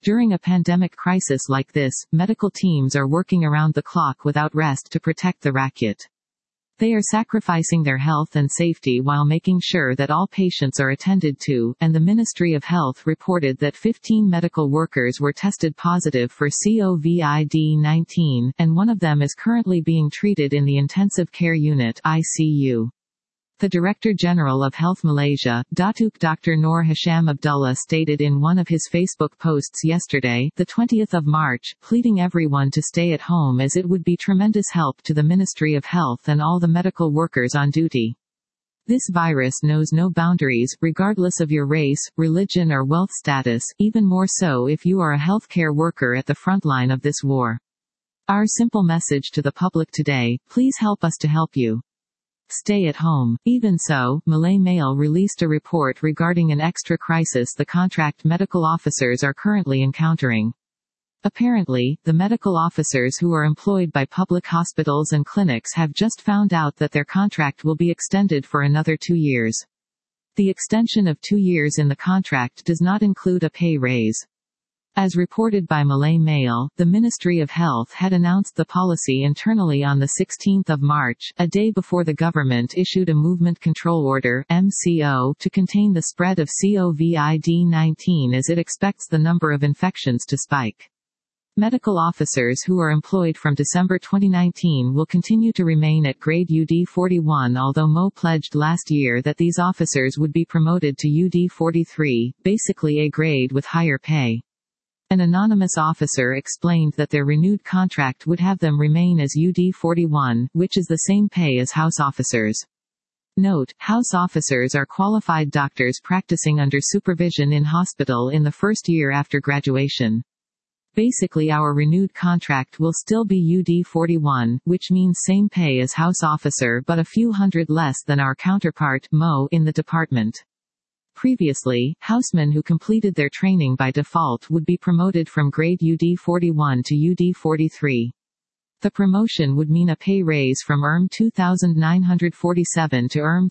During a pandemic crisis like this, medical teams are working around the clock without rest to protect the rakyat. They are sacrificing their health and safety while making sure that all patients are attended to, and the Ministry of Health reported that 15 medical workers were tested positive for COVID-19, and one of them is currently being treated in the Intensive Care Unit (ICU). The Director General of Health Malaysia, Datuk Dr. Noor Hisham Abdullah stated in one of his Facebook posts yesterday, the 20th of March, pleading everyone to stay at home as it would be tremendous help to the Ministry of Health and all the medical workers on duty. This virus knows no boundaries, regardless of your race, religion or wealth status, even more so if you are a healthcare worker at the front line of this war. Our simple message to the public today: please help us to help you. Stay at home. Even so, Malay Mail released a report regarding an extra crisis the contract medical officers are currently encountering. Apparently, the medical officers who are employed by public hospitals and clinics have just found out that their contract will be extended for another 2 years. The extension of 2 years in the contract does not include a pay raise. As reported by Malay Mail, the Ministry of Health had announced the policy internally on 16 March, a day before the government issued a Movement Control Order (MCO) to contain the spread of COVID-19 as it expects the number of infections to spike. Medical officers who are employed from December 2019 will continue to remain at grade UD41, although MO pledged last year that these officers would be promoted to UD43, basically a grade with higher pay. An anonymous officer explained that their renewed contract would have them remain as UD41, which is the same pay as house officers. Note: house officers are qualified doctors practicing under supervision in hospital in the first year after graduation. Basically, our renewed contract will still be UD41, which means same pay as house officer but a few hundred less than our counterpart, MO, in the department. Previously, housemen who completed their training by default would be promoted from grade UD41 to UD43. The promotion would mean a pay raise from ERM 2,947 to ERM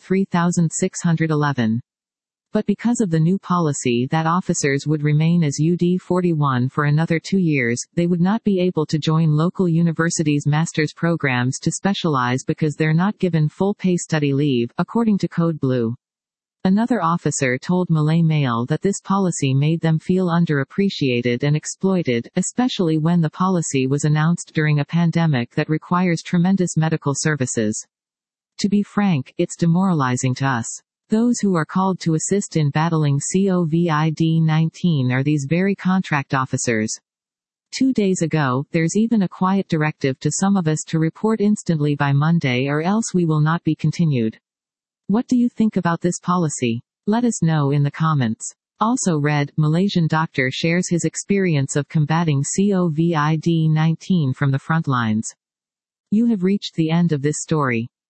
3,611. But because of the new policy that officers would remain as UD41 for another 2 years, they would not be able to join local universities' master's programs to specialize because they're not given full pay study leave, according to Code Blue. Another officer told Malay Mail that this policy made them feel underappreciated and exploited, especially when the policy was announced during a pandemic that requires tremendous medical services. To be frank, it's demoralizing to us. Those who are called to assist in battling COVID-19 are these very contract officers. 2 days ago, there's even a quiet directive to some of us to report instantly by Monday or else we will not be continued. What do you think about this policy? Let us know in the comments. Also read, Malaysian doctor shares his experience of combating COVID-19 from the front lines. You have reached the end of this story.